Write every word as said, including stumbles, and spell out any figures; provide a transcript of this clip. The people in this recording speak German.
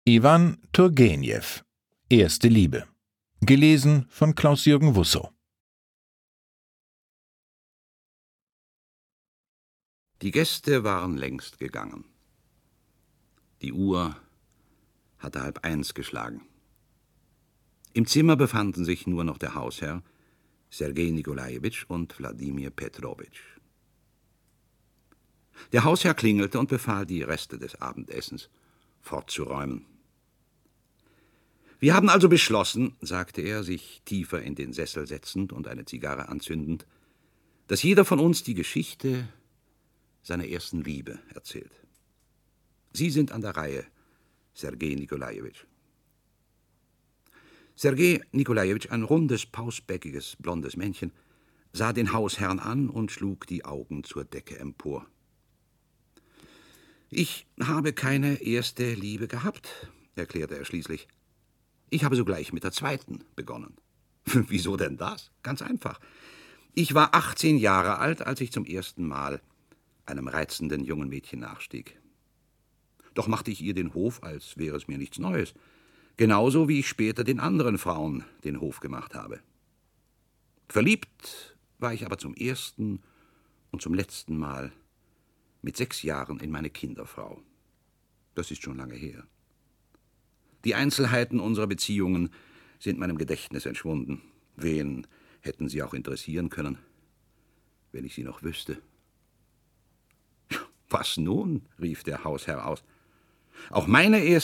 Iwan Turgenew. Erste Liebe. Gelesen von Klaus-Jürgen Wussow. Die Gäste waren längst gegangen. Die Uhr hatte halb eins geschlagen. Im Zimmer befanden sich nur noch der Hausherr, Sergej Nikolajewitsch und Wladimir Petrowitsch. Der Hausherr klingelte und befahl, die Reste des Abendessens fortzuräumen. »Wir haben also beschlossen«, sagte er, sich tiefer in den Sessel setzend und eine Zigarre anzündend, »dass jeder von uns die Geschichte seiner ersten Liebe erzählt. Sie sind an der Reihe, Sergej Nikolajewitsch.« Sergej Nikolajewitsch, ein rundes, pausbäckiges, blondes Männchen, sah den Hausherrn an und schlug die Augen zur Decke empor. »Ich habe keine erste Liebe gehabt«, erklärte er schließlich. »Ich habe sogleich mit der zweiten begonnen.« »Wieso denn das?« »Ganz einfach. Ich war achtzehn Jahre alt, als ich zum ersten Mal einem reizenden jungen Mädchen nachstieg. Doch machte ich ihr den Hof, als wäre es mir nichts Neues, genauso wie ich später den anderen Frauen den Hof gemacht habe. Verliebt war ich aber zum ersten und zum letzten Mal mit sechs Jahren in meine Kinderfrau. Das ist schon lange her. Die Einzelheiten unserer Beziehungen sind meinem Gedächtnis entschwunden. Wen hätten sie auch interessieren können, wenn ich sie noch wüsste?« »Was nun?« rief der Hausherr aus. »Auch meine erste